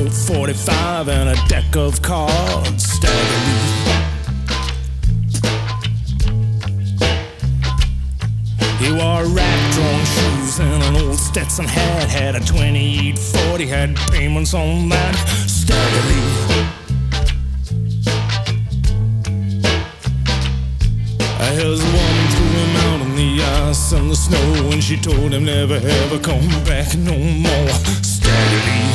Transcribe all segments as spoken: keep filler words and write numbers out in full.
Colt forty-five and a deck of cards. Stagger Lee. He wore rack-drawn shoes and an old Stetson hat. Had a twenty-eight forty, had payments on that. Stagger Lee. His woman threw him out in the ice and the snow, and she told him never ever come back no more. Stagger Lee.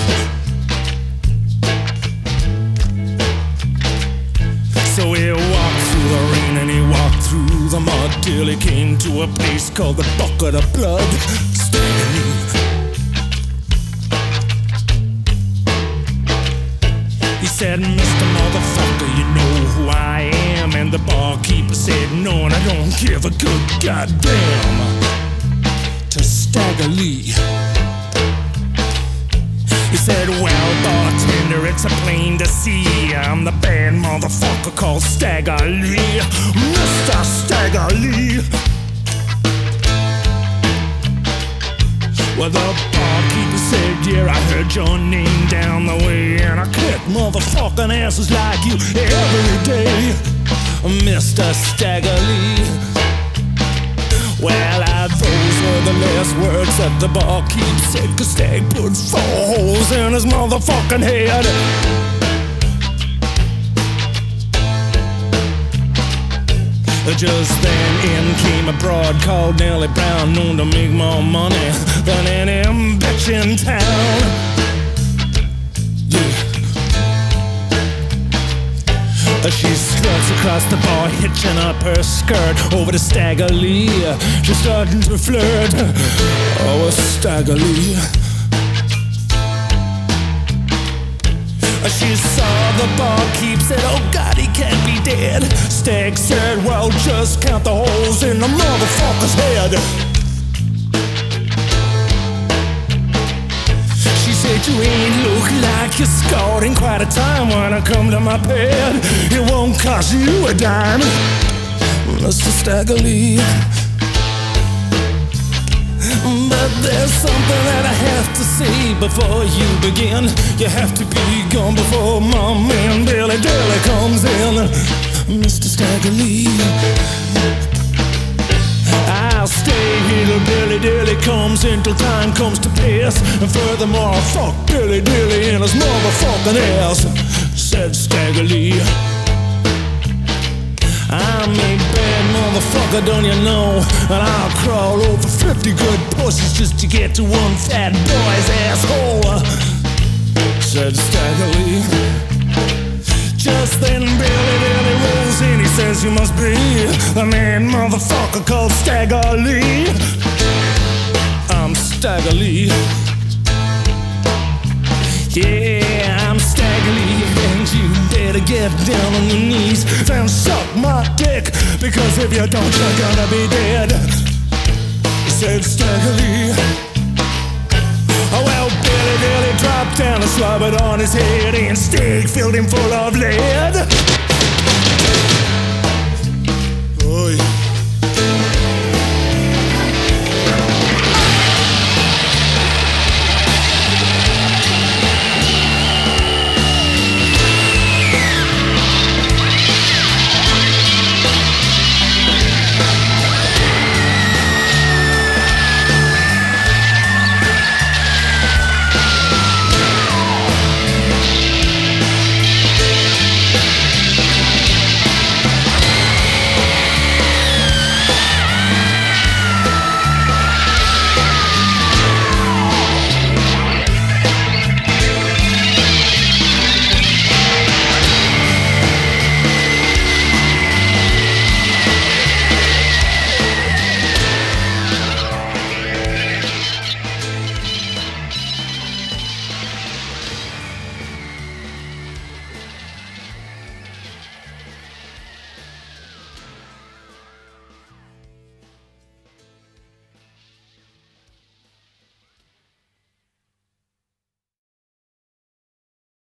So he walked through the rain and he walked through the mud till he came to a place called the Bucket of Blood. Stagger Lee. He said, Mister Motherfucker, you know who I am. And the barkeeper said, no, and I don't give a good goddamn. To Stagger Lee. He said, well, bartender, it's a plain to see. I'm the bad motherfucker called Stagger Lee. Mister Stagger Lee. Well, the barkeeper said, yeah, I heard your name down the way, and I kick motherfucking asses like you every day, Mister Stagger Lee. Well, uh, those were the last words that the barkeep said, 'cause Stag put four holes in his motherfucking head. Just then in came a broad called Nellie Brown, known to make more money than any bitch in town. Yeah. She struts across the bar, hitching up her skirt over to Stagger Lee. She's starting to flirt. Oh, Stagger Lee. She saw the barkeep, said, oh God, he can't be dead. Stag said, well, just count the holes in the motherfucker's head. She said, you ain't look like you're scored in quite a time. When I come to my bed, it won't cost you a dime, Mister Stagger Lee. But there's something that I have to say before you begin. You have to be gone before my man Billy Dilly comes in, Mister Stagger Lee. I'll stay here till Billy Dilly comes in, till time comes to pass. And furthermore, I'll fuck Billy Dilly in his motherfucking ass, said Stagger Lee. I'm a bad motherfucker, don't you know? And I'll crawl over fifty good pussies just to get to one fat boy's asshole, said Stagger Lee. Just then Billy Dilly rolls in. He says, you must be the man motherfucker called Stagger Lee. I'm Stagger Lee. Yeah, I'm Stagger Lee, and you better get down on your knees and suck my dick, because if you don't, you're gonna be dead, said Stagger Lee. Oh, well, Billy Dilly dropped down and slobbered on his head, and Stag filled him full of lead.